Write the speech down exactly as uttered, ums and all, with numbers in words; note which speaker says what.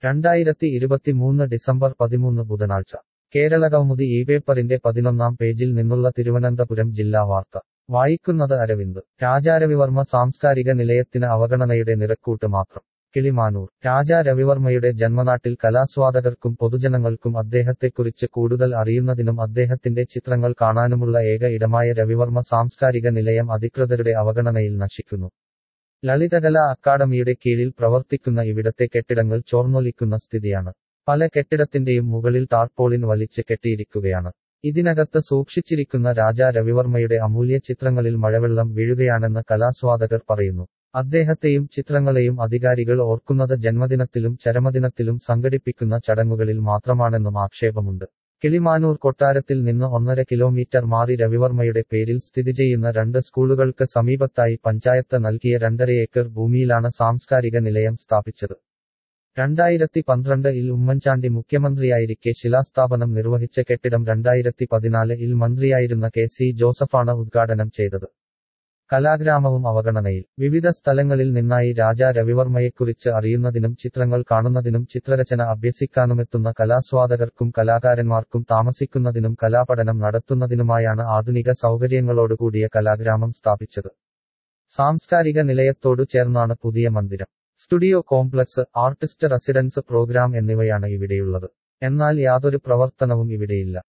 Speaker 1: രണ്ടായിരത്തി ഇരുപത്തിമൂന്ന് ഡിസംബർ പതിമൂന്ന് ബുധനാഴ്ച കേരളകൗമുദി ഈ പേപ്പറിന്റെ പതിനൊന്നാം പേജിൽ നിന്നുള്ള തിരുവനന്തപുരം ജില്ലാ വാർത്ത വായിക്കുന്നത് അരവിന്ദ്. രാജാ രവിവർമ്മ സാംസ്കാരിക നിലയത്തിന് അവഗണനയുടെ നിറക്കൂട്ട് മാത്രം. കിളിമാനൂർ. രാജാ രവിവർമ്മയുടെ ജന്മനാട്ടിൽ കലാസ്വാദകർക്കും പൊതുജനങ്ങൾക്കും അദ്ദേഹത്തെക്കുറിച്ച് കൂടുതൽ അറിയുന്നതിനും അദ്ദേഹത്തിന്റെ ചിത്രങ്ങൾ കാണാനുമുള്ള ഏക ഇടമായ രവിവർമ്മ സാംസ്കാരിക നിലയം അധികൃതരുടെ അവഗണനയിൽ നശിക്കുന്നു. ലളിതകലാ അക്കാദമിയുടെ കീഴിൽ പ്രവർത്തിക്കുന്ന ഇവിടത്തെ കെട്ടിടങ്ങൾ ചോർന്നൊലിക്കുന്ന സ്ഥിതിയാണ്. പല കെട്ടിടത്തിന്റെയും മുകളിൽ ടാർപോളിൻ വലിച്ച് കെട്ടിയിരിക്കുകയാണ്. ഇതിനകത്ത് സൂക്ഷിച്ചിരിക്കുന്ന രാജാ രവിവർമ്മയുടെ അമൂല്യ ചിത്രങ്ങളിൽ മഴവെള്ളം വീഴുകയാണെന്ന് കലാസ്വാദകർ പറയുന്നു. അദ്ദേഹത്തെയും ചിത്രങ്ങളെയും അധികാരികൾ ഓർക്കുന്നത് ജന്മദിനത്തിലും ചരമദിനത്തിലും സംഘടിപ്പിക്കുന്ന ചടങ്ങുകളിൽ മാത്രമാണെന്നും ആക്ഷേപമുണ്ട്. കിളിമാനൂർ കൊട്ടാരത്തിൽ നിന്ന് ഒന്നര കിലോമീറ്റർ മാറി രവിവർമ്മയുടെ പേരിൽ സ്ഥിതി ചെയ്യുന്ന രണ്ട് സ്കൂളുകൾക്ക് സമീപത്തായി പഞ്ചായത്ത് നൽകിയ രണ്ടര ഏക്കർ ഭൂമിയിലാണ് സാംസ്കാരിക നിലയം സ്ഥാപിച്ചത്. രണ്ടായിരത്തി പന്ത്രണ്ട് ഇൽ ഉമ്മൻചാണ്ടി മുഖ്യമന്ത്രിയായിരിക്കെ ശിലാസ്ഥാപനം നിർവഹിച്ച കെട്ടിടം രണ്ടായിരത്തി പതിനാല് ഇൽ മന്ത്രിയായിരുന്ന കെ സി ജോസഫാണ് ഉദ്ഘാടനം ചെയ്തത്. കലാഗ്രാമവും അവഗണനയിൽ. വിവിധ സ്ഥലങ്ങളിൽ നിന്നായി രാജാ രവിവർമ്മയെക്കുറിച്ച് അറിയുന്നതിനും ചിത്രങ്ങൾ കാണുന്നതിനും ചിത്രരചന അഭ്യസിക്കാനുമെത്തുന്ന കലാസ്വാദകർക്കും കലാകാരന്മാർക്കും താമസിക്കുന്നതിനും കലാപഠനം നടത്തുന്നതിനുമായാണ് ആധുനിക സൗകര്യങ്ങളോടുകൂടിയ കലാഗ്രാമം സ്ഥാപിച്ചത്. സാംസ്കാരിക നിലയത്തോടു ചേർന്നാണ് പുതിയ മന്ദിരം, studio complex, artist residence programme എന്നിവയാണ് ഇവിടെയുള്ളത്. എന്നാൽ യാതൊരു പ്രവർത്തനവും ഇവിടെയില്ല.